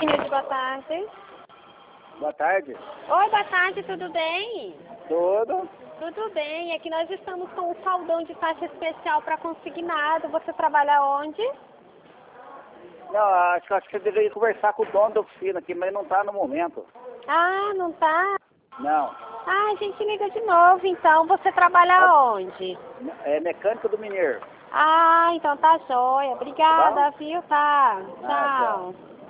Ingrid, boa tarde. Boa tarde. Oi, boa tarde, tudo bem? Tudo? Tudo bem, aqui nós estamos com um saldão de taxa especial para consignado. Você trabalha onde? Não, acho que você deveria conversar com o dono da oficina aqui, mas ele não está no momento. Ah, não tá? Não. Ah, a gente liga de novo, então. Você trabalha onde? É mecânico do Mineiro. Ah, então tá jóia. Obrigada, Tá bom? viu? Tá. Ah, Tchau.